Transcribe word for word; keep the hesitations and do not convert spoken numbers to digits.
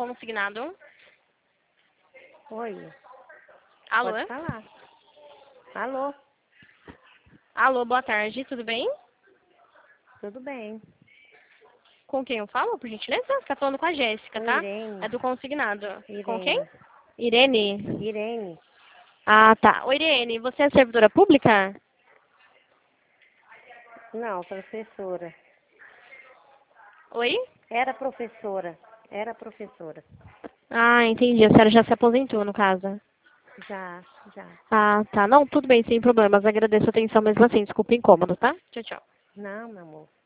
consignado. Oi. Alô? Pode falar. Alô? Alô, boa tarde, tudo bem? Tudo bem. Com quem eu falo, por gentileza? Você tá falando com a Jéssica, Com tá? Irene. É do consignado. Com quem? Irene. Irene? Irene. Ah, tá. Oi, Irene, você é servidora pública? Não, professora. Oi? Era professora. Era professora. Ah, entendi. A senhora já se aposentou, no caso. Já, já. Ah, tá. Não, tudo bem, sem problemas. Agradeço a atenção mesmo assim. Desculpa o incômodo, tá? Tchau, tchau. Não, meu amor.